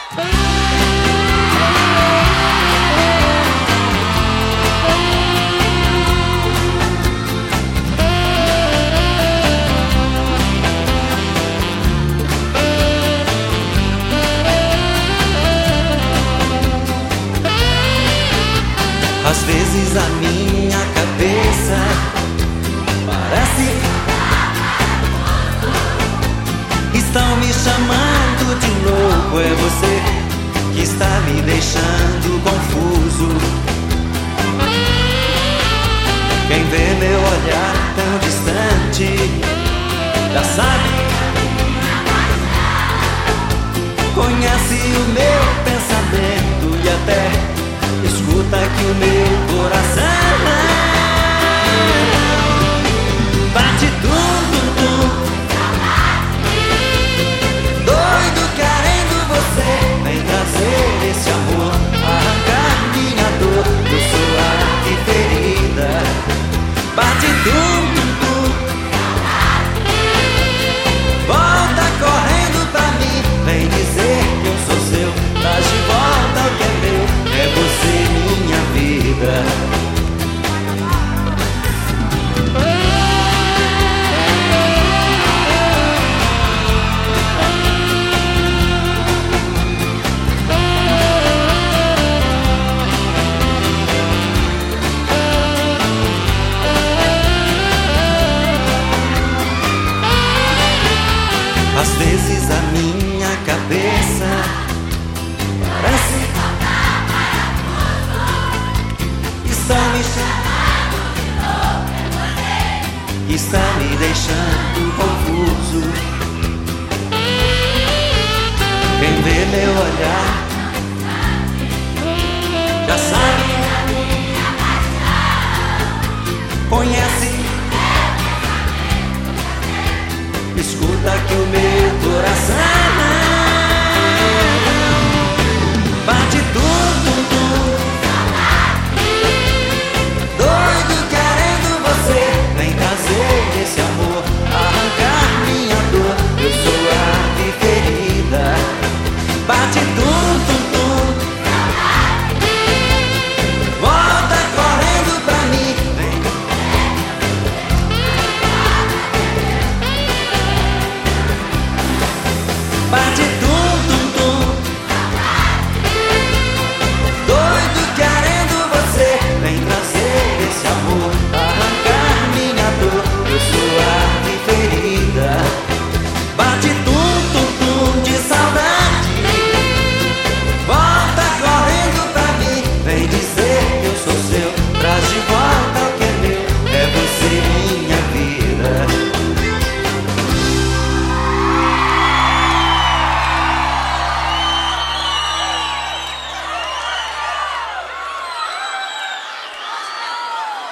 Às vezes a minha cabeça parece estão me chamando de louco. É você que está me deixando confuso. Quem vê meu olhar tão distante já sabe, conhece o meu pensamento e até escuta que o meu coração bate tum-tum-tum, doido querendo você. Vem trazer esse amor, arrancar minha dor. Eu sou a ferida, bate tum-tum-tum, volta correndo pra mim. Vem dizer que eu sou seu, traz de volta o que é meu. É você, minha vida. Às vezes a minha cabeça parece está me deixando confuso. Quem vê meu olhar já sabe, conhece, escuta que o meu coração bate tum-tum-tum, doido querendo você. Vem trazer esse amor, arrancar minha dor. Eu sou a ferida, bate tum-tum-tum, volta correndo pra mim. Vem. Bate